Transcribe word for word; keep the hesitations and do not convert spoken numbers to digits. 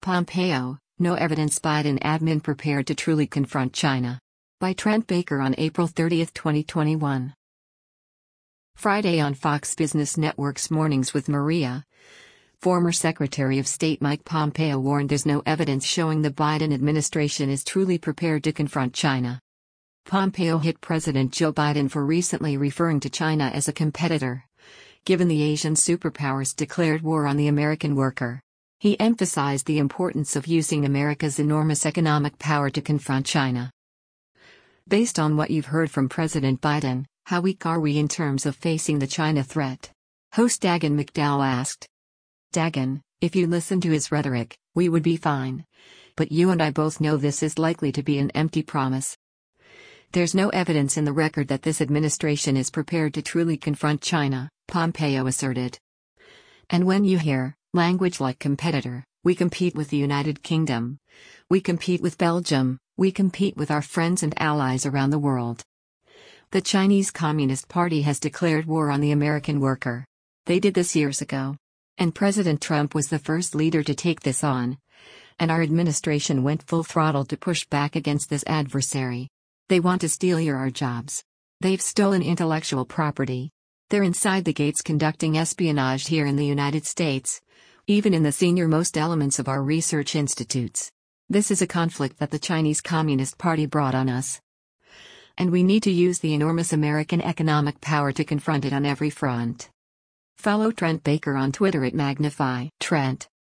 Pompeo, no evidence Biden admin prepared to truly confront China. By Trent Baker on April thirtieth, twenty twenty-one. Friday on Fox Business Network's Mornings with Maria. Former Secretary of State Mike Pompeo warned there's no evidence showing the Biden administration is truly prepared to confront China. Pompeo hit President Joe Biden for recently referring to China as a competitor, given the Asian superpower's declared war on the American worker. He emphasized the importance of using America's enormous economic power to confront China. Based on what you've heard from President Biden, how weak are we in terms of facing the China threat? Host Dagen McDowell asked. Dagen, if you listen to his rhetoric, we would be fine. But you and I both know this is likely to be an empty promise. There's no evidence in the record that this administration is prepared to truly confront China, Pompeo asserted. And when you hear language like competitor, we compete with the United Kingdom. We compete with Belgium, we compete with our friends and allies around the world. The Chinese Communist Party has declared war on the American worker. They did this years ago. And President Trump was the first leader to take this on. And our administration went full throttle to push back against this adversary. They want to steal your our jobs. They've stolen intellectual property. They're inside the gates conducting espionage here in the United States, even in the senior-most elements of our research institutes. This is a conflict that the Chinese Communist Party brought on us. And we need to use the enormous American economic power to confront it on every front. Follow Trent Baker on Twitter at Magnify Trent.